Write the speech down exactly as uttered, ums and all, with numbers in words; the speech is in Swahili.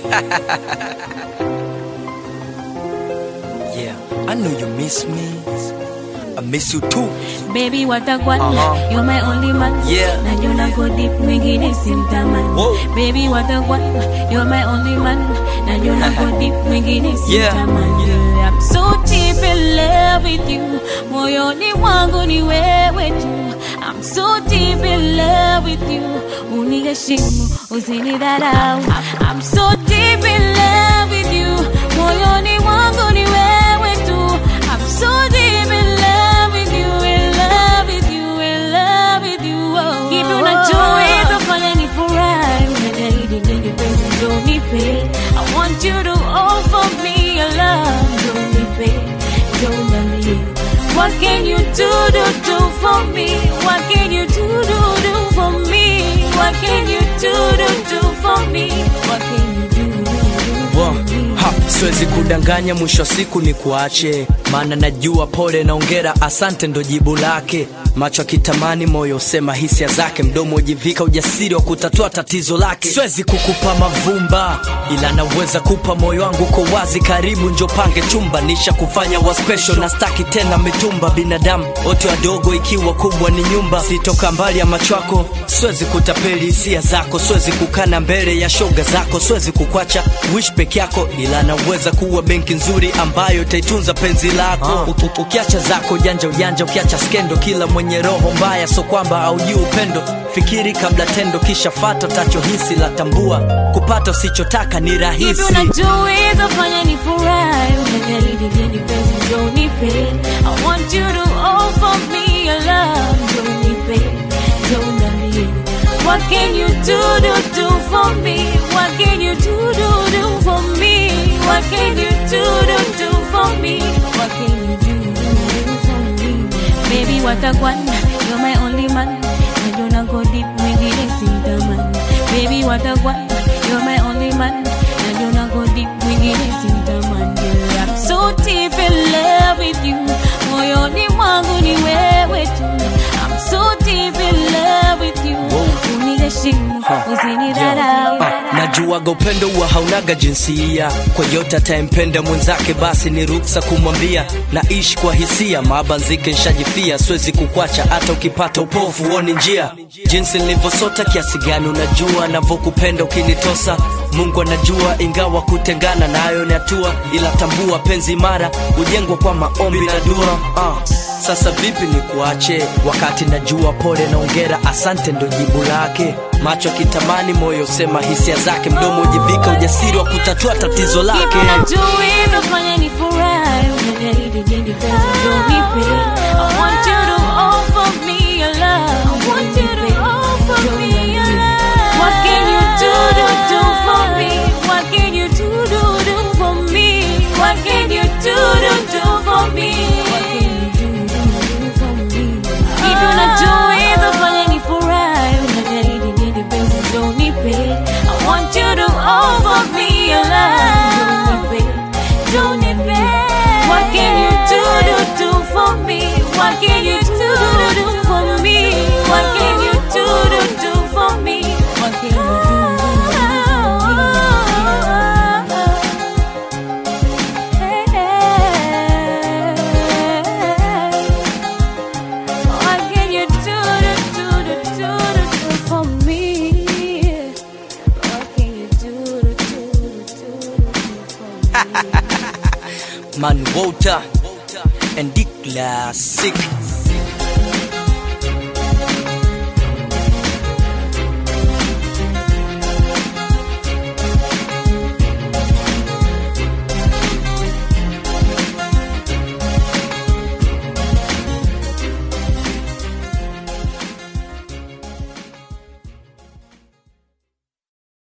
Yeah, I know you miss me. I miss you too. Baby, what a one. Uh-huh. You're my only man. Yeah. Na you na go deep, mwingine simtaman. Baby, what a one. You're my only man. Na you na go deep, mwingine simtaman. Yeah. I'm so deep in love with you. Moyoni mwangu ni wewe tu. I'm so deep in love with you. Uniheshimu, usinidharau. I'm so deep in love with you. Moyoni mwangu ni wewe tu. I'm so deep in love with you, in love with you, in love with you. Oh. Kipi unachoweza fanya nifurahi, unajahidi nini penzi ndio nipe. I want you to offer me your love, ndio nipe, ndio niambie. What can you do, do, do for me? What can you do, do, do for me? What can you do, do, do for me? What can you do, do, do for me? Ha, siwezi kudanganya, mwisho siku ni kuache. Maana najua pole na ongera, asante ndo jibu lake. Macho kitamani, moyo sema hisia zake. Mdomo ujivika ujasiri wa kutatua tatizo lake. Siwezi kukupa mavumba, ila naweza kupa moyo wangu kwa wazi. Karibu njo pange chumba, nisha kufanya wa special. Na staki tena mitumba, binadamu wote wadogo ikiwa kubwa ni nyumba. Sitoka mbali ya macho yako, siwezi kutapeli hisia zako. Siwezi kukana mbele ya shoga zako. Siwezi kukwacha wish peke yako, ila naweza kuwa benki nzuri ambayo taitunza penzi lako. uh. Ukiacha zako janja ujanja, ukiacha skendo, kila mwenye roho mbaya so kwamba haujui upendo. Fikiri kabla tendo, kisha fata tachohisi. La tambua kupata usichotaka ni rahisi. Hivi unajua fanya nifurahi, unajahidi nini penzi ndio nipe. I want you to offer me your love, ndio nipe, ndio niambie. What can you do, do, do for me? What can you do, do, do for me? What can you do, do, do for me? What can you do, do, do for me? Baby, what a one. You're my only man. I don't know go deep, mwingine simtaman. Baby, what a one. You're my only man. I don't know go deep, mwingine simtaman. Yeah, I'm so deep in love with you. Moyoni mwangu ni wewe tu. I'm so deep in love with you. Uniheshimu, usinidharau. Uh, najuaga upendo huwa haunaga jinsia. Kwa yote atayempenda mwenzake basi ni ruksa kumwambia. Naishi kwa hisia, mabanzike nshajifia. Siwezi kukwacha hata ukipata upofu uone njia. Jinsi nilivyosota kiasi gani unajua, navokupenda ukinitosa. Mungu anajua, ingawa kutengana nayo ni hatua. Ila tambua penzi mara ujengwa kwa maombi na dua. uh. Sasa vipi ni kuache, wakati najua pole na ongera, asante ndo jibu lake. Macho kitamani, moyo sema hisia zake. Mdomo ujivika ujasiri wa kutatua tatizo lake. Kipi unajua fanya nifurahi, unajahidi nini penzi ndio nipe. I want you to offer me your love, I want you to offer me your love. What can you do, do, do for me? What can you do, do, do for me? What can you do, do, do for me? What can you do, do for me? Kipi unajua fanya nifurahi, unajahidi nini penzi ndio nipe. I want you to offer me your love, don't need me. What can you do, do, do for me? What can you do, do, do for me? What can you do, do, do for me? What can you do, do, do for me? Hey, hey. What can you do, do, do, do, do, do for me? What can you do, do, do, do, do for me? Man Walter and Dick Classic.